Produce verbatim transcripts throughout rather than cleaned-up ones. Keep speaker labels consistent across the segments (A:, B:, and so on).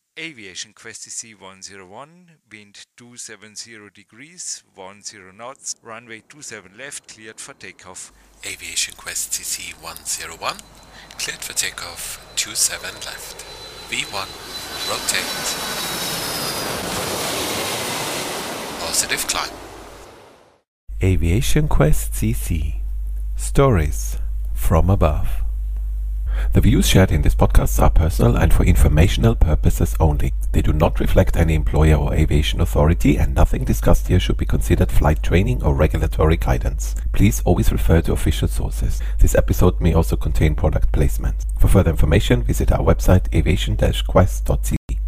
A: Aviation Quest C C one zero one, wind two seven zero degrees, one zero knots, runway two seven left, cleared for takeoff.
B: Aviation Quest C C one zero one, cleared for takeoff, two seven left. V one, rotate. Positive climb.
C: Aviation Quest C C. Stories from above. The views shared in this podcast are personal and for informational purposes only. They do not reflect any employer or aviation authority, and nothing discussed here should be considered flight training or regulatory guidance. Please always refer to official sources. This episode may also contain product placement. For further information, visit our website aviation dash quest dot c c.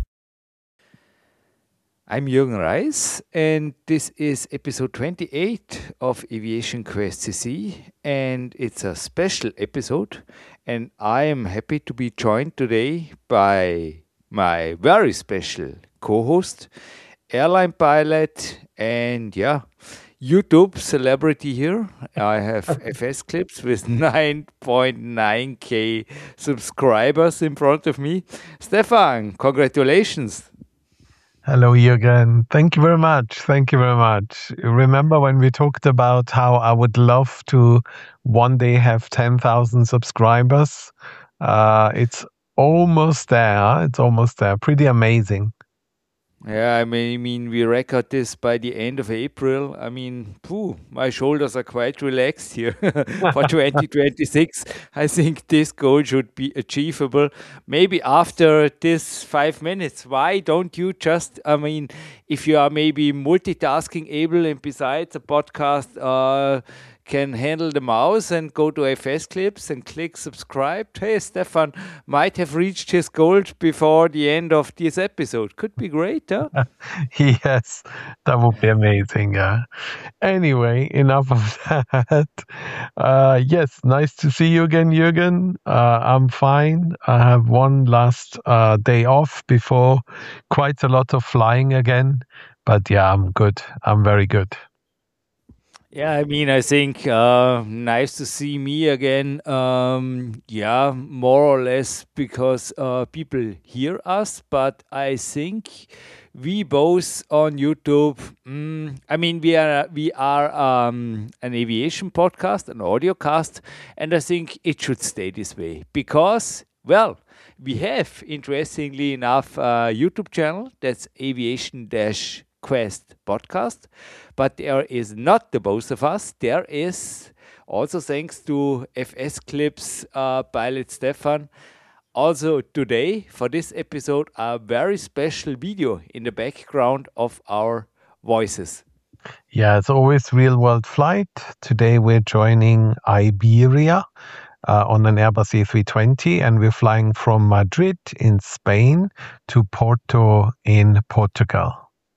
A: I'm Jürgen Reis, and this is episode twenty-eight of Aviation Quest C C, and it's a special episode, and I am happy to be joined today by my very special co-host, airline pilot, and yeah, YouTube celebrity here. I have F S Clips with nine point nine K subscribers in front of me. Stefan, congratulations.
D: Hello, Jürgen. Thank you very much. Thank you very much. Remember when we talked about how I would love to one day have ten thousand subscribers? Uh, it's almost there. It's almost there. Pretty amazing.
A: Yeah, I mean, I mean, we record this by the end of April. I mean, phew, my shoulders are quite relaxed here for twenty twenty-six. I think this goal should be achievable. Maybe after this five minutes. Why don't you just, I mean, if you are maybe multitasking able and besides a podcast, uh, can handle the mouse and go to F S Clips and click subscribe. Hey, Stefan might have reached his goal before the end of this episode. Could be great, huh?
D: Yes, that would be amazing. Yeah. Anyway, enough of that. Uh, yes, nice to see you again, Jürgen. Uh, I'm fine. I have one last uh, day off before quite a lot of flying again. But yeah, I'm good. I'm very good.
A: Yeah, I mean, I think uh, nice to see me again. Um, yeah, more or less because uh, people hear us, but I think we both on YouTube. Mm, I mean, we are we are um, an aviation podcast, an audio cast, and I think it should stay this way because, well, we have interestingly enough a YouTube channel that's Aviation Dash Quest podcast, but there is not the both of us. There is also thanks to F S Clips uh, pilot Stefan. Also today for this episode a very special video in the background of our voices.
D: Yeah, it's always real world flight. Today we're joining Iberia uh, on an Airbus A three twenty, and we're flying from Madrid in Spain to Porto in Portugal.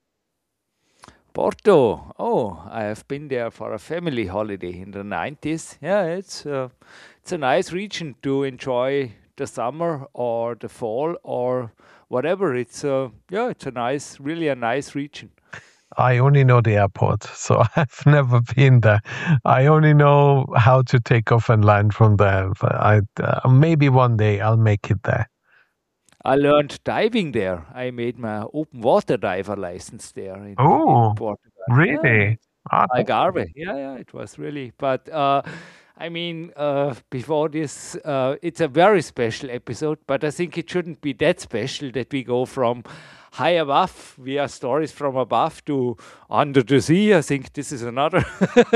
A: Porto. Oh, I have been there for a family holiday in the nineties. Yeah, it's uh, it's a nice region to enjoy the summer or the fall or whatever. It's uh, yeah, it's a nice, really a nice region.
D: I only know the airport, so I've never been there. I only know how to take off and land from there. I, uh, maybe one day I'll make it there.
A: I learned diving there. I made my open water diver license there in,
D: Oh,
A: in Portugal.
D: really?
A: Yeah, Algarve. Yeah, yeah, it was really. But uh, I mean, uh, before this, uh, it's a very special episode, but I think it shouldn't be that special that we go from high above, via stories from above, to under the sea. I think this is another.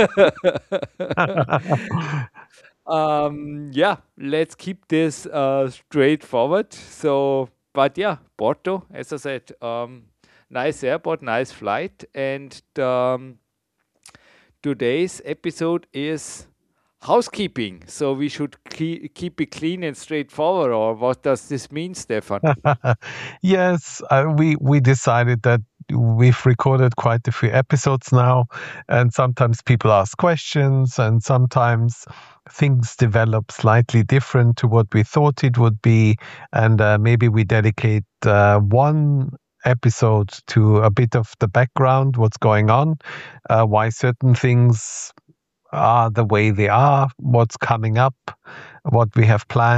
A: Um, yeah, let's keep this uh, straightforward. So, but yeah, Porto, as I said, um, nice airport, nice flight, and um, today's episode is housekeeping. So we should cle- keep it clean and straightforward. Or what does this mean, Stefan?
D: Yes, uh, we we decided that we've recorded quite a few episodes now, and sometimes people ask questions, and sometimes things develop slightly different to what we thought it would be, and uh, maybe we dedicate uh, one episode to a bit of the background, what's going on, uh, why certain things are the way they are, what's coming up, what we have planned,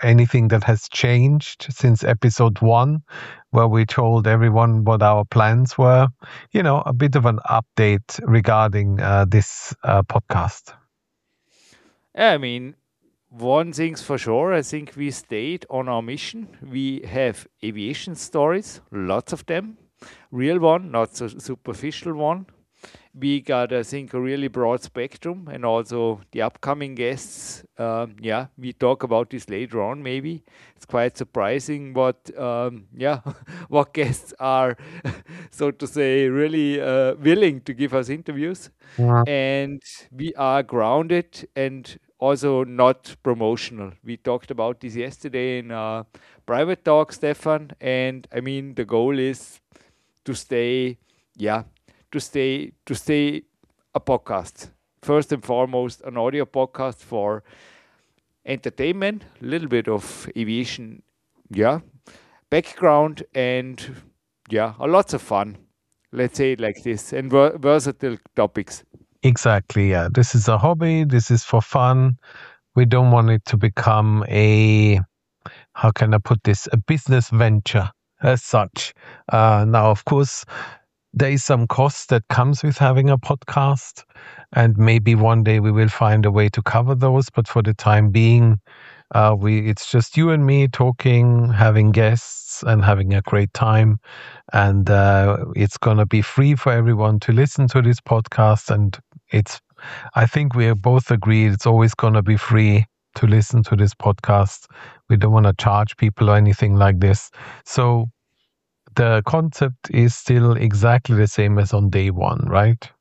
D: anything that has changed since episode one, where we told everyone what our plans were. You know, a bit of an update regarding uh, this uh, podcast.
A: Yeah, I mean, one thing's for sure, I think we stayed on our mission. We have aviation stories, lots of them. Real one, not so superficial one. We got, I think, a really broad spectrum, and also the upcoming guests. Um, yeah, we talk about this later on. Maybe it's quite surprising what, um, yeah, what guests are, so to say, really uh, willing to give us interviews.
D: Yeah.
A: And we are grounded and also not promotional. We talked about this yesterday in a private talk, Stefan. And I mean, the goal is to stay, yeah. to stay to stay a podcast. First and foremost, an audio podcast for entertainment, a little bit of aviation, yeah, background, and yeah, a lots of fun. Let's say it like this, and ver- versatile topics.
D: Exactly, yeah. This is a hobby. This is for fun. We don't want it to become a, how can I put this, a business venture as such. Uh, now, of course, there is some cost that comes with having a podcast, and maybe one day we will find a way to cover those. But for the time being, uh, we it's just you and me talking, having guests, and having a great time. And uh, it's gonna be free for everyone to listen to this podcast. And it's, I think we have both agreed it's always gonna be free to listen to this podcast. We don't want to charge people or anything like this. So the concept is still exactly the same as on day one, right?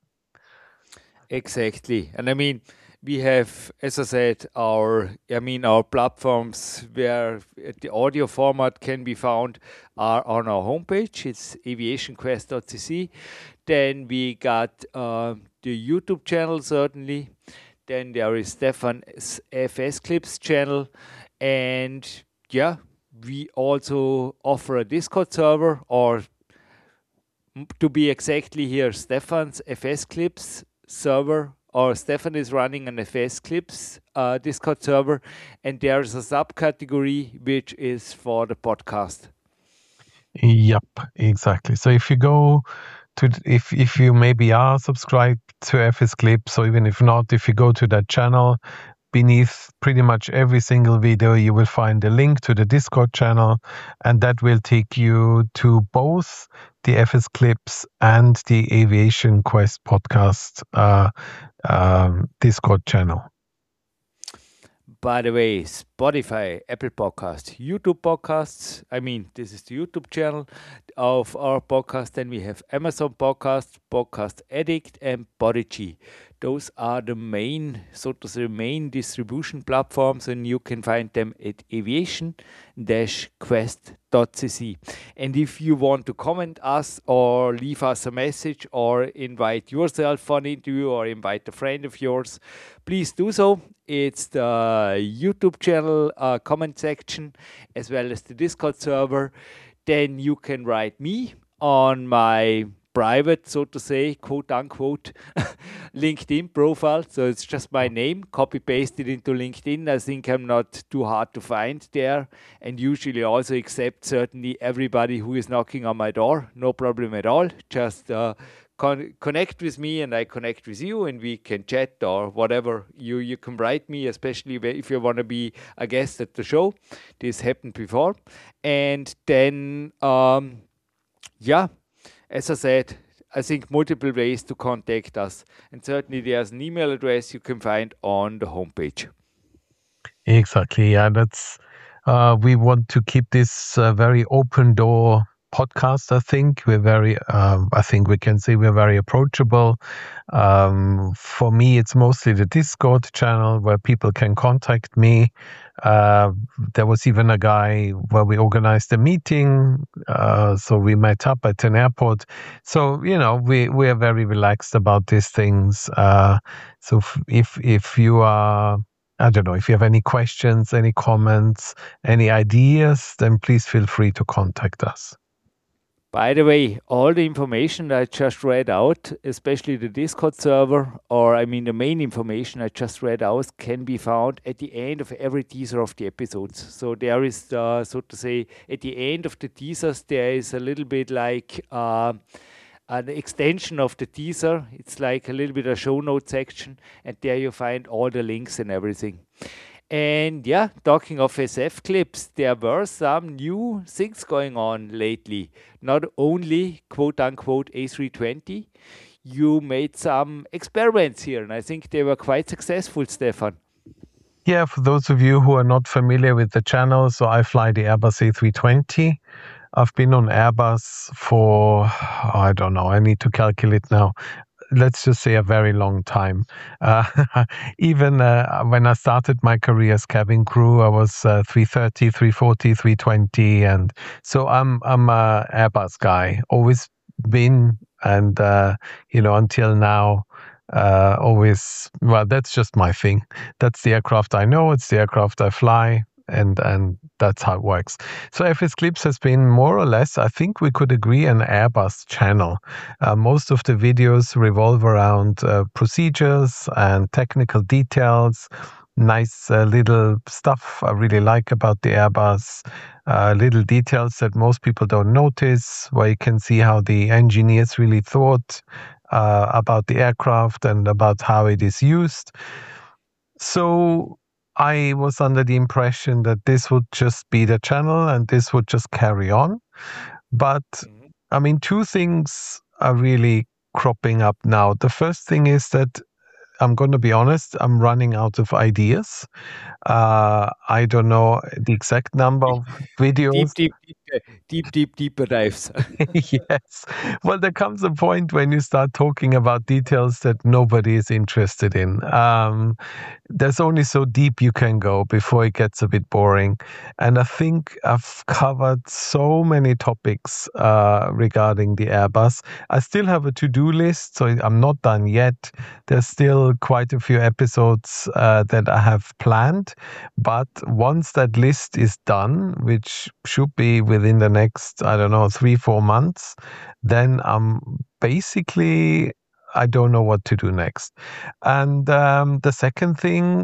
A: Exactly. And I mean, we have, as I said, our, I mean, our platforms where the audio format can be found are on our homepage. It's aviation quest dot c c. Then we got uh, the YouTube channel, certainly. Then there is Stefan's F S Clips channel. And yeah, we also offer a Discord server, or m- to be exactly here, Stefan's F S Clips server, or Stefan is running an F S Clips uh, Discord server, and there's a subcategory which is for the podcast.
D: Yep, exactly. So if you go to, if if you maybe are subscribed to F S Clips, or even if not, if you go to that channel, beneath pretty much every single video, you will find a link to the Discord channel, and that will take you to both the F S Clips and the Aviation Quest podcast uh, um, Discord channel.
A: By the way, Spotify, Apple Podcast, YouTube podcasts. I mean, this is the YouTube channel of our podcast. Then we have Amazon Podcast, Podcast Addict, and Podigy. Those are the main, so to say, main distribution platforms, and you can find them at aviation quest dot c c. And if you want to comment us or leave us a message or invite yourself for an interview or invite a friend of yours, please do so. It's the YouTube channel uh, comment section as well as the Discord server. Then you can write me on my private, so to say, quote unquote, LinkedIn profile. So it's just my name, copy pasted into LinkedIn. I think I'm not too hard to find there, and usually also accept certainly everybody who is knocking on my door. No problem at all. Just uh, con- connect with me and I connect with you, and we can chat or whatever. You, you can write me, especially if you want to be a guest at the show. This happened before. And then, um, yeah, as I said, I think multiple ways to contact us. And certainly there's an email address you can find on the homepage.
D: Exactly. Yeah, that's, uh, we want to keep this uh, very open door podcast. I think we're very, um, I think we can say we're very approachable. Um, for me, it's mostly the Discord channel where people can contact me. Uh, there was even a guy where we organized a meeting. Uh, so we met up at an airport. So, you know, we, we are very relaxed about these things. Uh, so f- if, if you are, I don't know, if you have any questions, any comments, any ideas, then please feel free to contact us.
A: By the way, all the information I just read out, especially the Discord server, or I mean the main information I just read out, can be found at the end of every teaser of the episodes. So there is, uh, so to say, at the end of the teasers, there is a little bit like uh, an extension of the teaser. It's like a little bit of show note section, and there you find all the links and everything. And yeah, talking of S F clips, there were some new things going on lately. Not only quote unquote A three twenty, you made some experiments here, and I think they were quite successful, Stefan.
D: Yeah, for those of you who are not familiar with the channel, so I fly the Airbus A three twenty. I've been on Airbus for, I don't know, I need to calculate now. Let's just say a very long time. Uh, even uh, when I started my career as cabin crew, I was uh, three thirty, three forty, three twenty. And so I'm I'm a Airbus guy, always been. And, uh, you know, until now, uh, always, well, that's just my thing. That's the aircraft I know. It's the aircraft I fly. And and that's how it works. So F S Clips has been more or less, I think we could agree, an Airbus channel. Uh, most of the videos revolve around uh, procedures and technical details, nice uh, little stuff I really like about the Airbus, uh, little details that most people don't notice, where you can see how the engineers really thought uh, about the aircraft and about how it is used. So I was under the impression that this would just be the channel and this would just carry on. But mm-hmm. I mean, two things are really cropping up now. The first thing is that I'm going to be honest, I'm running out of ideas. Uh, I don't know the exact number of videos.
A: Deep, deep, deep, deep, deep, deeper dives.
D: Yes. Well, there comes a point when you start talking about details that nobody is interested in. Um, there's only so deep you can go before it gets a bit boring. And I think I've covered so many topics uh, regarding the Airbus. I still have a to-do list, so I'm not done yet. There's still quite a few episodes uh, that I have planned. But once that list is done, which should be within the next, I don't know, three, four months, then I'm basically, I don't know what to do next. And um, the second thing,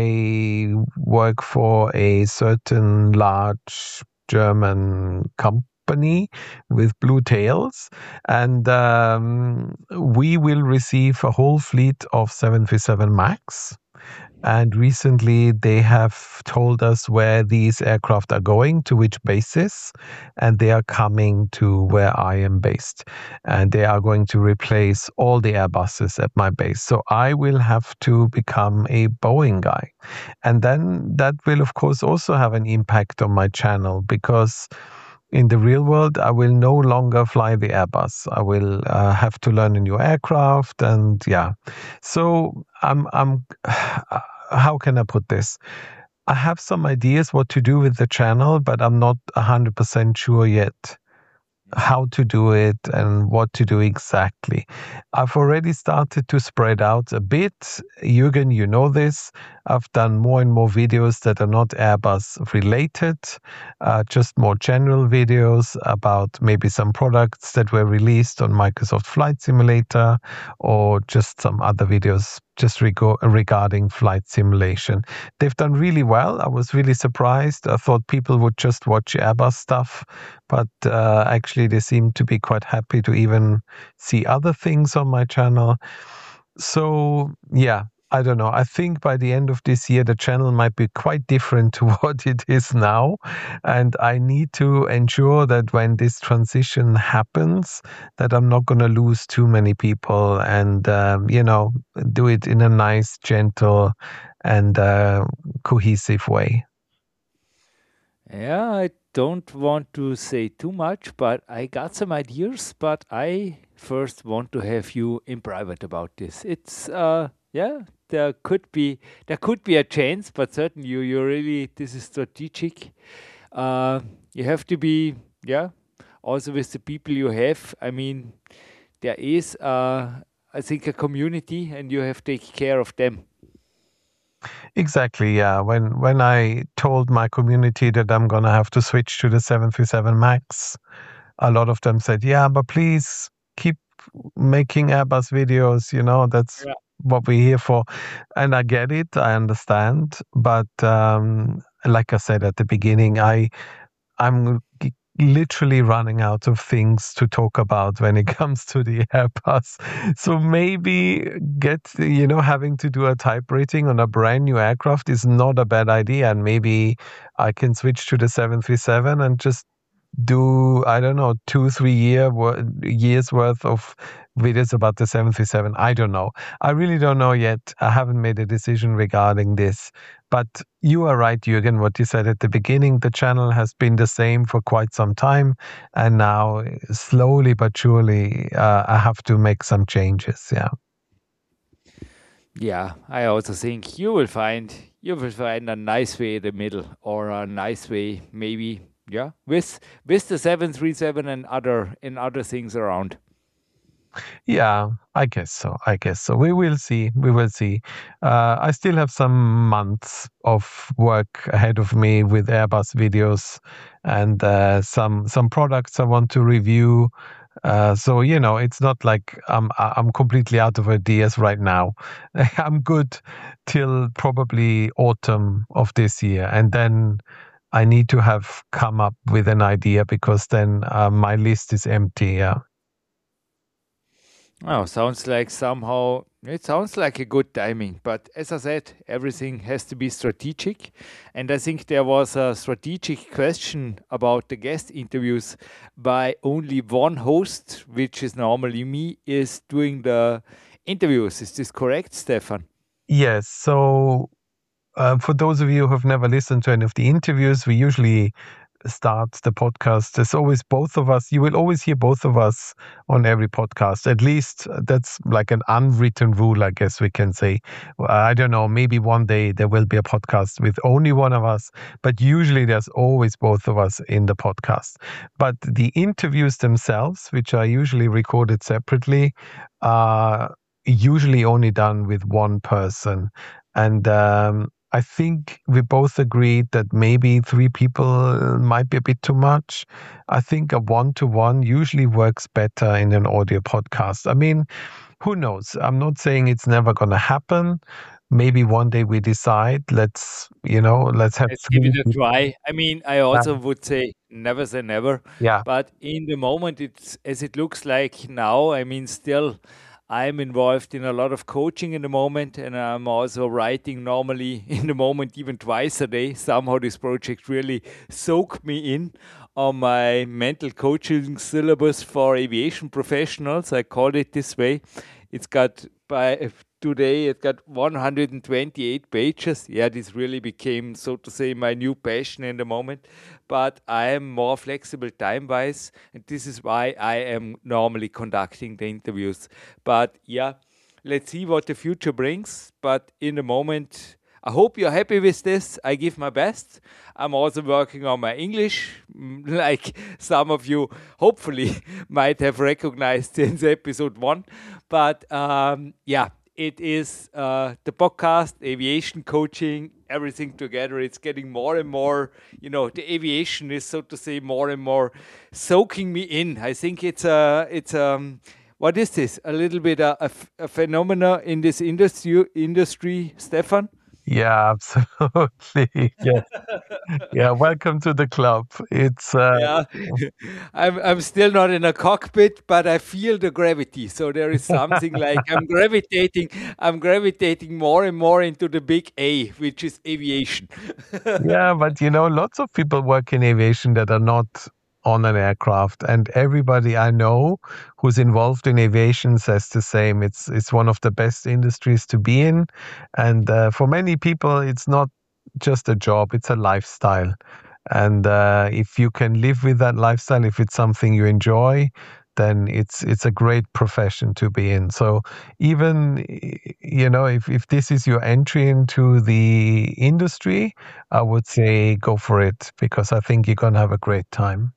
D: I work for a certain large German company with blue tails, and um, we will receive a whole fleet of seven thirty-seven MAX. And recently they have told us where these aircraft are going, to which bases, and they are coming to where I am based. And they are going to replace all the Airbuses at my base. So I will have to become a Boeing guy. And then that will, of course, also have an impact on my channel, because in the real world, I will no longer fly the Airbus. I will uh, have to learn a new aircraft, and yeah. So I'm, I'm. How can I put this? I have some ideas what to do with the channel, but I'm not one hundred percent sure yet how to do it and what to do exactly. I've already started to spread out a bit. Jürgen, you know this. I've done more and more videos that are not Airbus related, uh, just more general videos about maybe some products that were released on Microsoft Flight Simulator, or just some other videos just reg- regarding flight simulation. They've done really well. I was really surprised. I thought people would just watch Airbus stuff, but uh, actually they seem to be quite happy to even see other things on my channel. So yeah, I don't know. I think by the end of this year, the channel might be quite different to what it is now. And I need to ensure that when this transition happens, that I'm not going to lose too many people, and, um, you know, do it in a nice, gentle and uh, cohesive way.
A: Yeah, I don't want to say too much, but I got some ideas, but I first want to have you in private about this. It's, uh, yeah, there could be there could be a chance, but certainly you you really, this is strategic. Uh, you have to be, yeah, also with the people you have. I mean, there is, uh, I think, a community, and you have to take care of them.
D: Exactly, yeah. When when I told my community that I'm gonna have to switch to the seven thirty-seven MAX, a lot of them said, yeah, but please keep making Airbus videos, you know, that's yeah. what we're here for. And I get it, I understand. But um, like I said at the beginning, I, I'm g- literally running out of things to talk about when it comes to the Airbus. So maybe get, you know, having to do a type rating on a brand new aircraft is not a bad idea. And maybe I can switch to the seven thirty-seven and just do, I don't know, two, three year years worth of videos about the seven thirty-seven. I don't know. I really don't know yet. I haven't made a decision regarding this. But you are right, Jürgen, what you said at the beginning. The channel has been the same for quite some time. And now, slowly but surely, uh, I have to make some changes. Yeah.
A: Yeah, I also think you will find you will find a nice way in the middle, or a nice way maybe. Yeah, with with the seven thirty-seven and other and other things around.
D: Yeah, I guess so. I guess so. We will see. We will see. Uh, I still have some months of work ahead of me with Airbus videos, and uh, some some products I want to review. Uh, so you know, it's not like I'm I'm completely out of ideas right now. I'm good till probably autumn of this year, and then I need to have come up with an idea, because then uh, my list is empty. Yeah.
A: Oh, sounds like somehow it sounds like a good timing. But as I said, everything has to be strategic. And I think there was a strategic question about the guest interviews by only one host, which is normally me, is doing the interviews. Is this correct, Stefan?
D: Yes. So Uh, for those of you who have never listened to any of the interviews, we usually start the podcast. There's always both of us. You will always hear both of us on every podcast. At least that's like an unwritten rule, I guess we can say. I don't know, maybe one day there will be a podcast with only one of us, but usually there's always both of us in the podcast. But the interviews themselves, which are usually recorded separately, are usually only done with one person. And um, I think we both agreed that maybe three people might be a bit too much. I think a one-to-one usually works better in an audio podcast. I mean, who knows? I'm not saying it's never going to happen. Maybe one day we decide, let's, you know, let's have...
A: Let's give it a try. I mean, I also yeah. would say never say never.
D: Yeah.
A: But in the moment, it's as it looks like now, I mean, still... I'm involved in a lot of coaching in the moment, and I'm also writing normally in the moment, even twice a day. Somehow this project really soaked me in on my mental coaching syllabus for aviation professionals. I call it this way. It's got by today, it got one hundred twenty-eight pages. Yeah, this really became, so to say, my new passion in the moment. But I am more flexible time-wise, and this is why I am normally conducting the interviews. But yeah, let's see what the future brings. But in the moment, I hope you're happy with this. I give my best. I'm also working on my English, like some of you hopefully might have recognized since episode one. But um, yeah, it is uh, the podcast, aviation coaching, everything together. It's getting more and more, you know, the aviation is, so to say, more and more soaking me in. I think it's a, it's um, what is this? A little bit a, a, a phenomena in this industry, industry, Stefan?
D: Yeah, absolutely. Yeah, yeah. Welcome to the club. It's uh,
A: yeah. I'm I'm still not in a cockpit, but I feel the gravity. So there is something like I'm gravitating. I'm gravitating more and more into the big A, which is aviation.
D: Yeah, but you know, lots of people work in aviation that are not on an aircraft, and everybody I know who's involved in aviation says the same. It's it's one of the best industries to be in, and uh, for many people it's not just a job, it's a lifestyle. And uh, if you can live with that lifestyle, if it's something you enjoy, then it's it's a great profession to be in. So even, you know, if, if this is your entry into the industry, I would say go for it, because I think you're going to have a great time.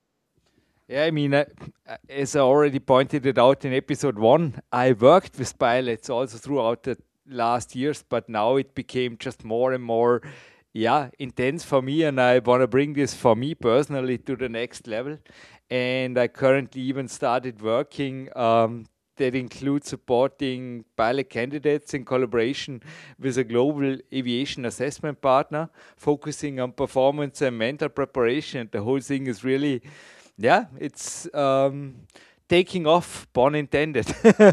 A: Yeah, I mean, uh, as I already pointed it out in episode one, I worked with pilots also throughout the last years, but now it became just more and more, yeah, intense for me, and I want to bring this for me personally to the next level. And I currently even started working um, that includes supporting pilot candidates in collaboration with a global aviation assessment partner, focusing on performance and mental preparation. And the whole thing is really, yeah, it's um, taking off, pun intended.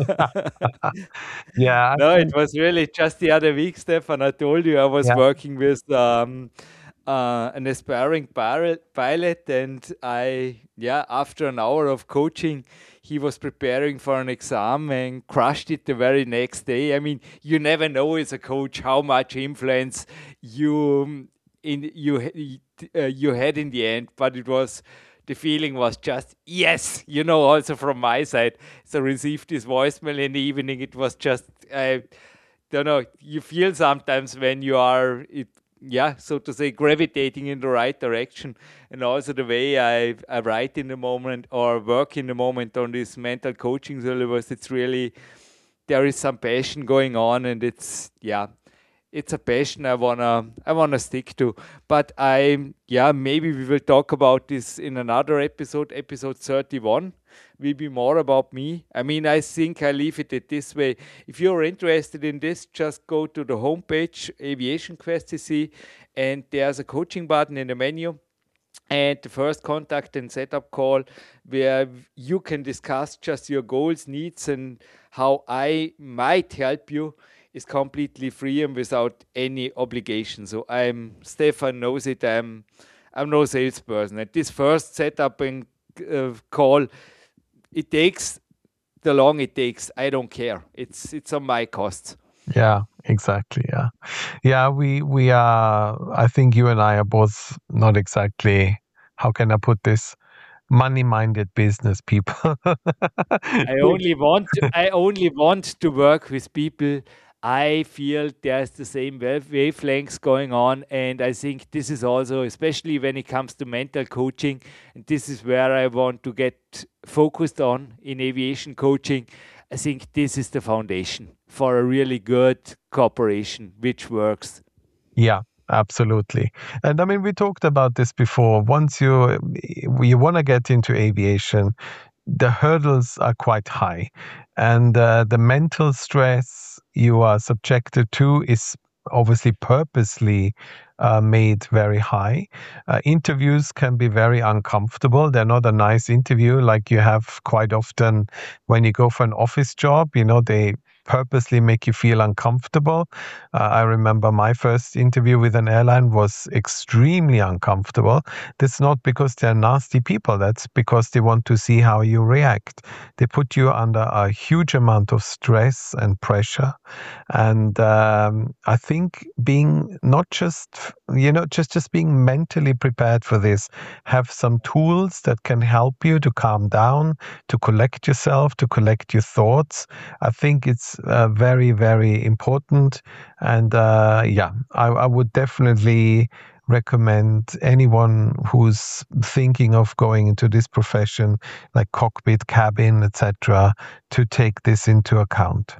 D: Yeah, I
A: No, it
D: think,
A: was really just the other week, Stefan. I told you I was
D: yeah,
A: working with um, uh, an aspiring pilot, pilot, and I, yeah, after an hour of coaching, he was preparing for an exam and crushed it the very next day. I mean, you never know as a coach how much influence you um, in you uh, you had in the end, but it was the feeling was just yes, you know. Also from my side, so received this voicemail in the evening. It was just I don't know. You feel sometimes when you are it, yeah, so to say, gravitating in the right direction, and also the way I I write in the moment or work in the moment on this mental coaching syllabus. It's really there is some passion going on, and it's yeah it's a passion I wanna I wanna stick to. But I yeah maybe we will talk about this in another episode, episode thirty-one. Will be more about me. I mean, I think I leave it at this way. If you're interested in this, just go to the homepage Aviation Quest C C, and there's a coaching button in the menu. And the first contact and setup call where you can discuss just your goals, needs, and how I might help you is completely free and without any obligation. So I'm Stefan knows it. I'm I'm no salesperson. At this first setup and uh, call, it takes the long it takes. I don't care. It's it's on my costs.
D: yeah, exactly. Yeah, yeah. We we are. I think you and I are both not exactly. How can I put this? Money-minded business people.
A: I only want to, I only want to work with people I feel there's the same wave- wavelengths going on, and I think this is also, especially when it comes to mental coaching, and this is where I want to get focused on in aviation coaching. I think this is the foundation for a really good cooperation, which works.
D: Yeah, absolutely. And I mean, we talked about this before. Once you you want to get into aviation, the hurdles are quite high, and uh, the mental stress you are subjected to is obviously purposely uh, made very high. Uh, interviews can be very uncomfortable. They're not a nice interview like you have quite often when you go for an office job. You know, they purposely make you feel uncomfortable. Uh, I remember my first interview with an airline was extremely uncomfortable. That's not because they're nasty people. That's because they want to see how you react. They put you under a huge amount of stress and pressure. And um, I think being not just, you know, just, just being mentally prepared for this, have some tools that can help you to calm down, to collect yourself, to collect your thoughts. I think it's uh, very, very important. And uh, yeah, I, I would definitely recommend anyone who's thinking of going into this profession, like cockpit, cabin, et cetera, to take this into account.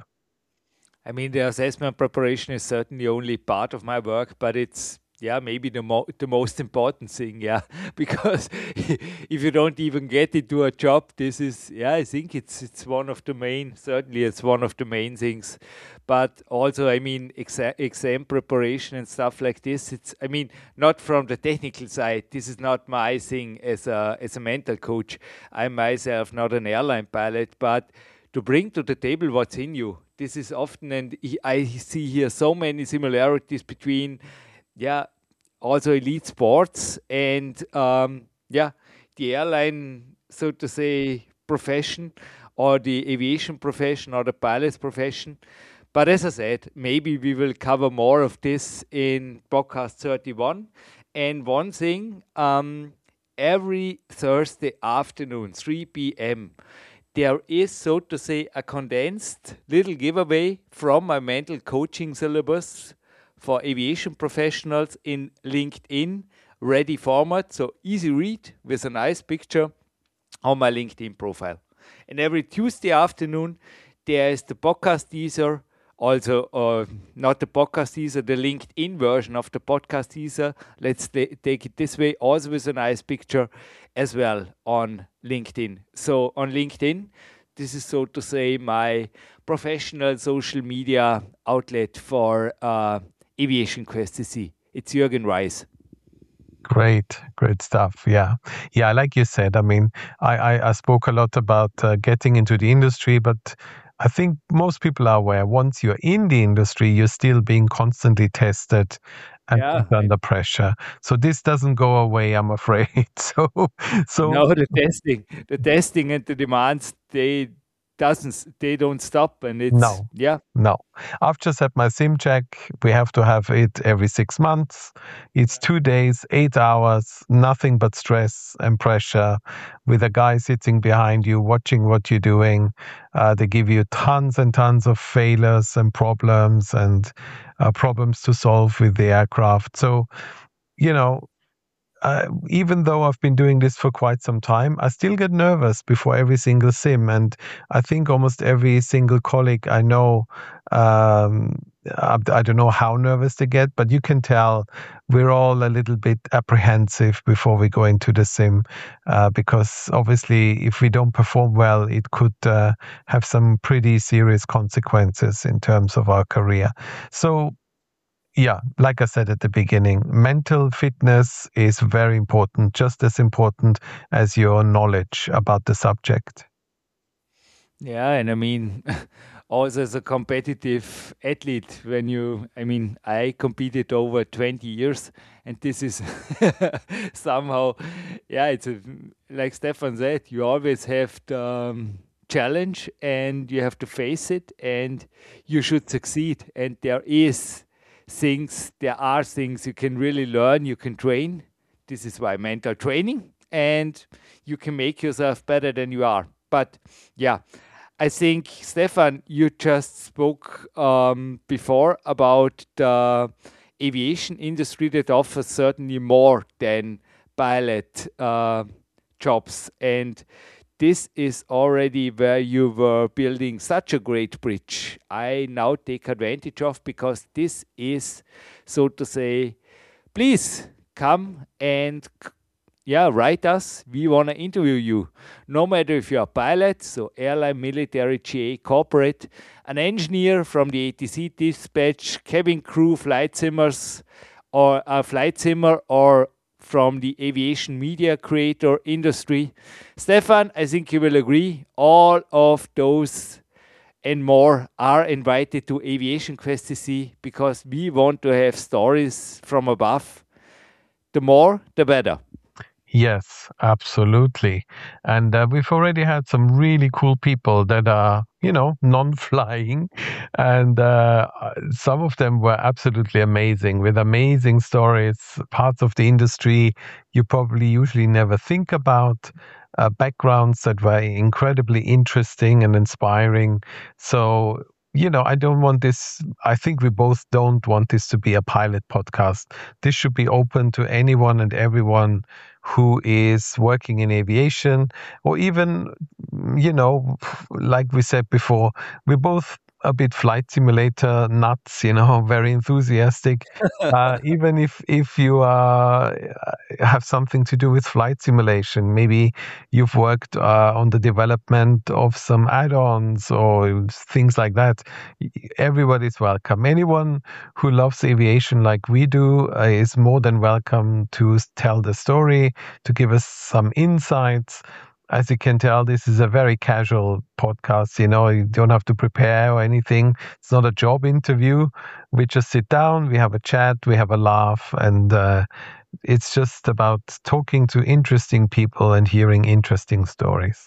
A: I mean, the assessment preparation is certainly only part of my work, but it's yeah maybe the mo- the most important thing. Yeah, because if you don't even get into a job, this is yeah I think it's it's one of the main certainly it's one of the main things. But also, I mean, exa- exam preparation and stuff like this. It's I mean not from the technical side. This is not my thing as a as a mental coach. I'm myself not an airline pilot, but to bring to the table what's in you. This is often, and I see here so many similarities between, yeah, also elite sports and, um, yeah, the airline, so to say, profession or the aviation profession or the pilot's profession. But as I said, maybe we will cover more of this in podcast thirty-one. And one thing, um, every Thursday afternoon, three p.m., there is, so to say, a condensed little giveaway from my mental coaching syllabus for aviation professionals in LinkedIn ready format. So easy read with a nice picture on my LinkedIn profile. And every Tuesday afternoon, there is the podcast teaser also uh, not the podcast teaser, the LinkedIn version of the podcast teaser. Let's ta- take it this way, also with a nice picture as well on LinkedIn. So on LinkedIn, this is so to say my professional social media outlet for uh, Aviation Quest C C. It's Jürgen Reis.
D: Great, great stuff. Yeah. Yeah, like you said, I mean, I, I, I spoke a lot about uh, getting into the industry, but I think most people are aware once you're in the industry, you're still being constantly tested and
A: Yeah,
D: put under pressure. So this doesn't go away, I'm afraid. So, so
A: no, the testing, the testing and the demands, they doesn't, they don't stop, and it's
D: no,
A: yeah,
D: no. I've just had my sim check. We have to have it every six months. It's two days, eight hours, nothing but stress and pressure with a guy sitting behind you, watching what you're doing. Uh, they give you tons and tons of failures and problems and uh, problems to solve with the aircraft. So, you know, uh, even though I've been doing this for quite some time, I still get nervous before every single sim. And I think almost every single colleague I know, um, I, I don't know how nervous they get, but you can tell we're all a little bit apprehensive before we go into the sim, uh, because obviously if we don't perform well, it could uh, have some pretty serious consequences in terms of our career. So, yeah, like I said at the beginning, mental fitness is very important, just as important as your knowledge about the subject.
A: yeah, and I mean, also as a competitive athlete, when you, I mean, I competed over twenty years, and this is somehow, yeah, it's a, like Stefan said, you always have the um, challenge and you have to face it, and you should succeed. And there is things, there are things you can really learn, you can train. This is why mental training, and you can make yourself better than you are. But yeah, I think, Stefan, you just spoke um, before about the aviation industry that offers certainly more than pilot uh, jobs. And this is already where you were building such a great bridge. I now take advantage of, because this is, so to say, please come and yeah, write us. We want to interview you. No matter if you're a pilot, so airline, military, G A, corporate, an engineer from the A T C dispatch, cabin crew, flight simmers, or a flight simmer, or from the aviation media creator industry. Stefan, I think you will agree, all of those and more are invited to Aviation Quest C C, because we want to have stories from above. The more, the better.
D: Yes, absolutely. And uh, we've already had some really cool people that are, you know, non-flying. And uh, some of them were absolutely amazing, with amazing stories, parts of the industry you probably usually never think about, uh, backgrounds that were incredibly interesting and inspiring. So, you know, I don't want this, I think we both don't want this to be a pilot podcast. This should be open to anyone and everyone who is working in aviation, or even, you know, like we said before, we're both a bit flight simulator nuts, you know, very enthusiastic. Uh, even if if you uh, have something to do with flight simulation, maybe you've worked uh, on the development of some add-ons or things like that. Everybody's welcome. Anyone who loves aviation like we do uh, is more than welcome to tell the story, to give us some insights. As you can tell, this is a very casual podcast. You know, you don't have to prepare or anything. It's not a job interview. We just sit down, we have a chat, we have a laugh, and uh, it's just about talking to interesting people and hearing interesting stories.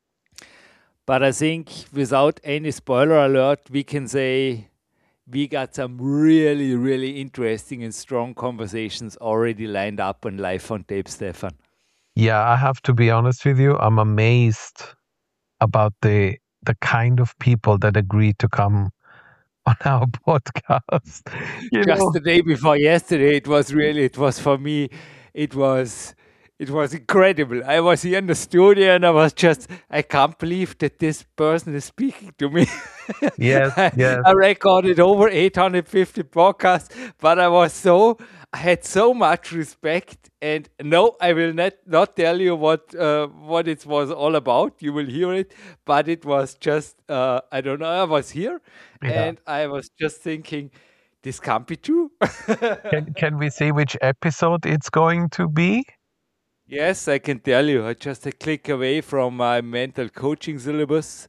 A: But I think without any spoiler alert, we can say we got some really, really interesting and strong conversations already lined up and live on tape, Stefan.
D: Yeah, I have to be honest with you. I'm amazed about the the kind of people that agreed to come on our podcast. You
A: Just
D: know?
A: the day before yesterday, it was really, it was for me, it was, it was incredible. I was here in the studio and I was just, I can't believe that this person is speaking to me.
D: Yes,
A: I,
D: yes.
A: I recorded over eight hundred fifty podcasts, but I was so, I had so much respect. And no, I will not, not tell you what uh, what it was all about. You will hear it, but it was just, uh, I don't know, I was here
D: Yeah.
A: and I was just thinking, this can't be true.
D: Can can we say which episode it's going to be?
A: Yes, I can tell you. I just a click away from my mental coaching syllabus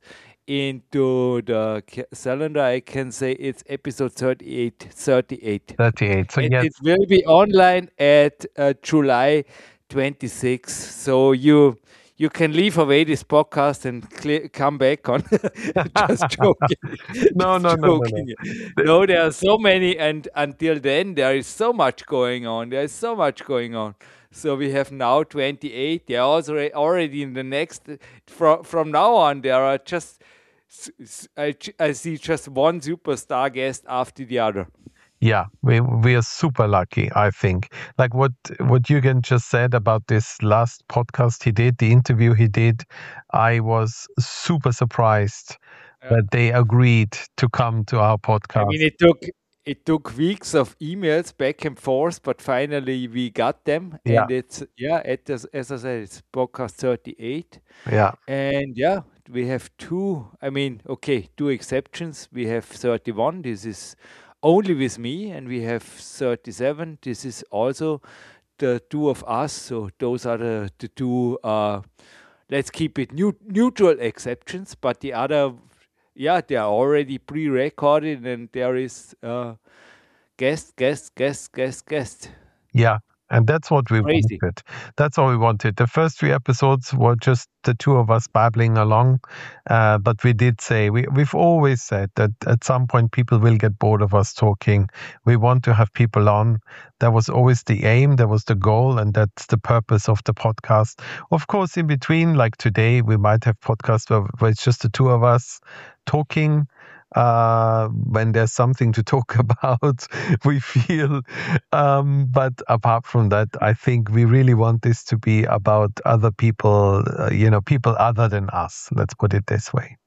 A: into the ca- calendar. I can say it's episode thirty-eight. thirty-eight.
D: thirty-eight. So
A: And
D: yes,
A: it will be online at uh, July twenty-sixth. So you you can leave away this podcast and cl- come back on. Just joking.
D: no,
A: Just
D: no, no, no, no.
A: joking. No, there are so many, and until then, there is so much going on. There is so much going on. So we have now twenty-eight. They are also already in the next. From from now on, there are just s- s- I, j- I see just one superstar guest after the other.
D: Yeah, we we are super lucky, I think. Like what what Jürgen just said about this last podcast he did, the interview he did, I was super surprised
A: Yeah.
D: that they agreed to come to our
A: I
D: podcast.
A: mean, it took it took weeks of emails back and forth, but finally we got them,
D: Yeah.
A: and it's yeah. It is, as I said, it's podcast thirty-eight,
D: Yeah,
A: and yeah, we have two. I mean, okay, two exceptions. We have thirty-one. This is only with me, and we have thirty-seven. This is also the two of us. So those are the the two. Uh, let's keep it new, neutral exceptions, but the other, yeah, they are already pre-recorded, and there is uh, guest, guest, guest, guest, guest.
D: yeah. And that's what we
A: Crazy.
D: wanted. That's all we wanted. The first three episodes were just the two of us babbling along. Uh, but we did say, we, we've always said that at some point people will get bored of us talking. We want to have people on. That was always the aim. That was the goal. And that's the purpose of the podcast. Of course, in between, like today, we might have podcasts where, where it's just the two of us talking. Uh, when there's something to talk about, we feel. Um, but apart from that, I think we really want this to be about other people, uh, you know, people other than us. Let's put it this way.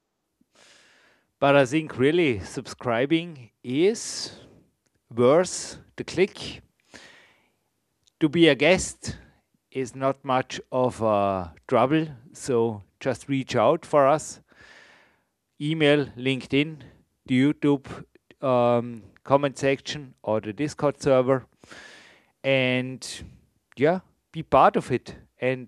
A: But I think really subscribing is worth the click. To be a guest is not much of a trouble, so just reach out for us. Email, LinkedIn, the YouTube um, comment section or the Discord server, and yeah, be part of it. And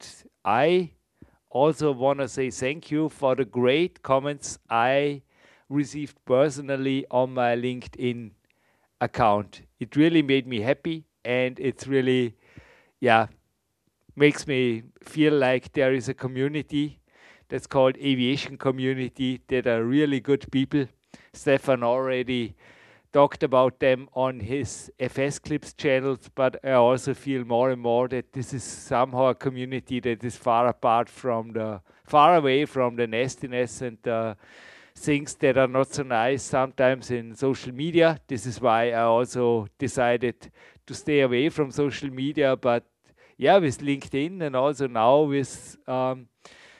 A: I also want to say thank you for the great comments I received personally on my LinkedIn account. It really made me happy, and it's really, yeah, makes me feel like there is a community that's called Aviation Community that are really good people. Stefan already talked about them on his F S Clips channels, but I also feel more and more that this is somehow a community that is far apart from the, far away from the nastiness and the things that are not so nice sometimes in social media. This is why I also decided to stay away from social media, but yeah, with LinkedIn and also now with, um,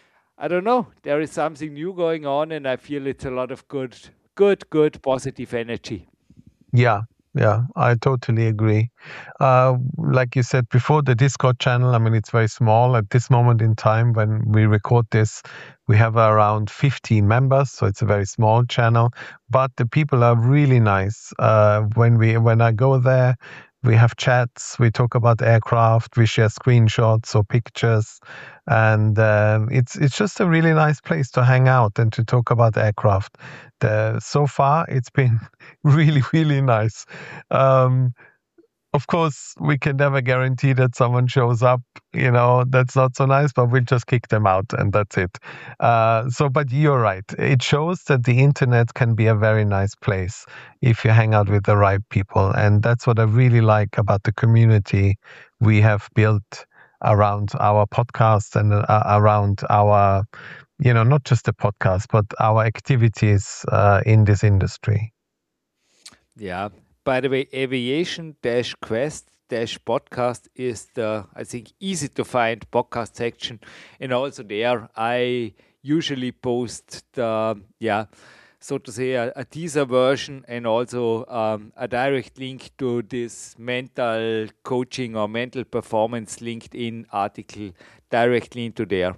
A: I don't know, there is something new going on, and I feel it's a lot of good, good, good, positive energy.
D: Yeah, yeah, I totally agree. Uh, like you said before, the Discord channel, I mean, it's very small at this moment in time when we record this. We have around fifty members, so it's a very small channel, but the people are really nice. Uh, when we when I go there, we have chats, we talk about aircraft, we share screenshots or pictures, and um, it's it's just a really nice place to hang out and to talk about aircraft. The, so far, it's been really, really nice. Um, of course, we can never guarantee that someone shows up, you know, that's not so nice, but we'll just kick them out and that's it. Uh, so, but you're right. It shows that the internet can be a very nice place if you hang out with the right people. And that's what I really like about the community we have built around our podcast and uh, around our, you know, not just the podcast, but our activities uh, in this industry.
A: Yeah. By the way, aviation dash quest dash podcast is the, I think, easy to find podcast section. And also there, I usually post the, yeah, so to say, a, a teaser version and also um, a direct link to this mental coaching or mental performance LinkedIn article directly into there.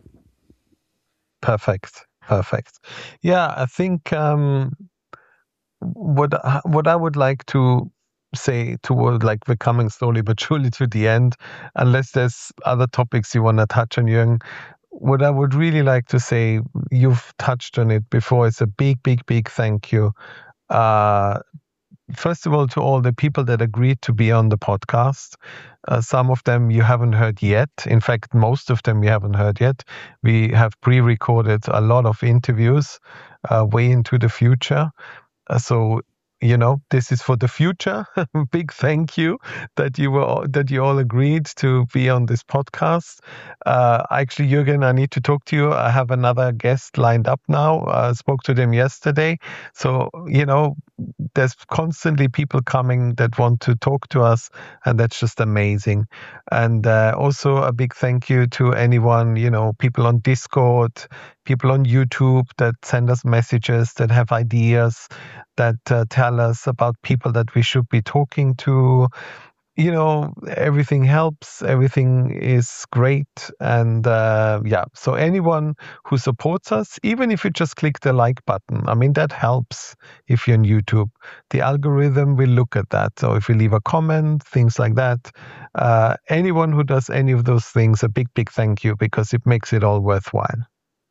D: Perfect. Perfect. Yeah, I think um, what what I would like to say toward like we're coming slowly but surely to the end, unless there's other topics you want to touch on, Jürgen, what I would really like to say, you've touched on it before, it's a big, big, big thank you. Uh, first of all, to all the people that agreed to be on the podcast. Uh, some of them you haven't heard yet. In fact, most of them you haven't heard yet. We have pre-recorded a lot of interviews uh, way into the future. Uh, so, you know, this is for the future. Big thank you that you were that you all agreed to be on this podcast. Uh, actually, Jürgen, I need to talk to you. I have another guest lined up now. I spoke to them yesterday. So, you know, there's constantly people coming that want to talk to us, and that's just amazing. And uh, also a big thank you to anyone, you know, people on Discord, people on YouTube that send us messages, that have ideas, that uh, tell us about people that we should be talking to. You know, everything helps, everything is great. And uh, yeah, so anyone who supports us, even if you just click the like button, I mean, that helps if you're on YouTube. The algorithm will look at that. So if you leave a comment, things like that, uh, anyone who does any of those things, a big, big thank you, because it makes it all worthwhile.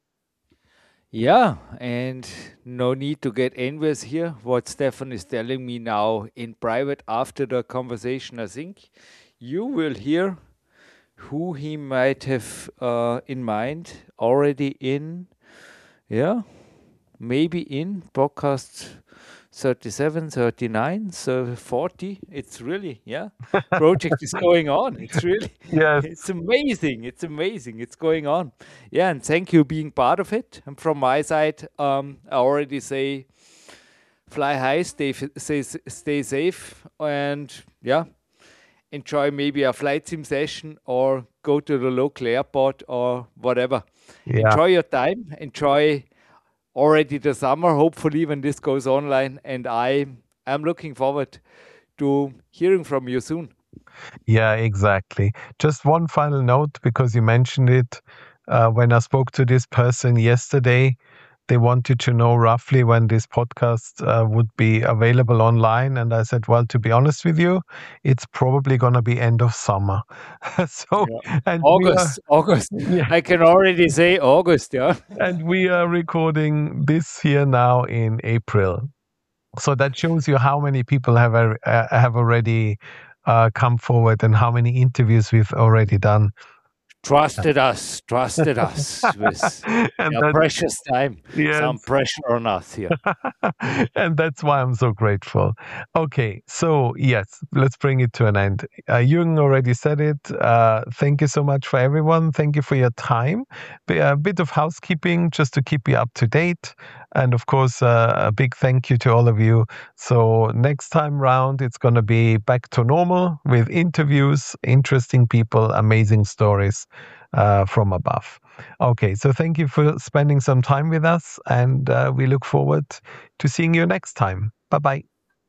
A: Yeah, and no need to get envious here. What Stefan is telling me now in private after the conversation, I think you will hear who he might have uh, in mind already in, yeah, maybe in podcast thirty-seven, thirty-nine, so forty. It's really, yeah, project is going on. It's really,
D: Yes.
A: it's amazing. It's amazing. It's going on. Yeah, and thank you being part of it. And from my side, um, I already say, fly high, stay, f- stay, stay safe, and yeah, enjoy maybe a flight sim session or go to the local airport or whatever.
D: Yeah.
A: Enjoy your time. Enjoy already the summer, hopefully, when this goes online. And I am looking forward to hearing from you soon.
D: Yeah, exactly. Just one final note, because you mentioned it. Uh, when I spoke to this person yesterday, they wanted to know roughly when this podcast uh, would be available online. And I said, well, to be honest with you, it's probably going to be end of summer. so
A: Yeah.
D: and we are-
A: August, August.
D: Yeah.
A: I can already say August, yeah.
D: and we are recording this here now in April. So that shows you how many people have uh, have already uh, come forward and how many interviews we've already done.
A: Trusted us, trusted us with
D: And
A: your
D: that-
A: precious time.
D: Yes.
A: Some pressure on us here.
D: and that's why I'm so grateful. Okay, so yes, let's bring it to an end. Uh, Jürgen already said it. Uh, thank you so much for everyone. Thank you for your time. B- A bit of housekeeping just to keep you up to date. And of course, uh, a big thank you to all of you. So next time round, it's going to be back to normal with interviews, interesting people, amazing stories uh, from above. Okay, so thank you for spending some time with us, and uh, we look forward to seeing you next time. Bye-bye.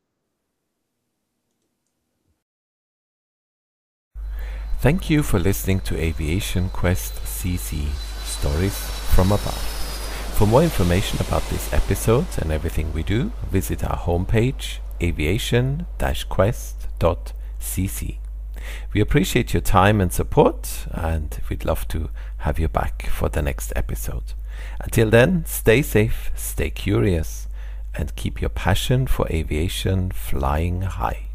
C: Thank you for listening to Aviation Quest C C Stories from Above. For more information about this episode and everything we do, visit our homepage aviation dash quest dot c c. We appreciate your time and support, and we'd love to have you back for the next episode. Until then, stay safe, stay curious, and keep your passion for aviation flying high.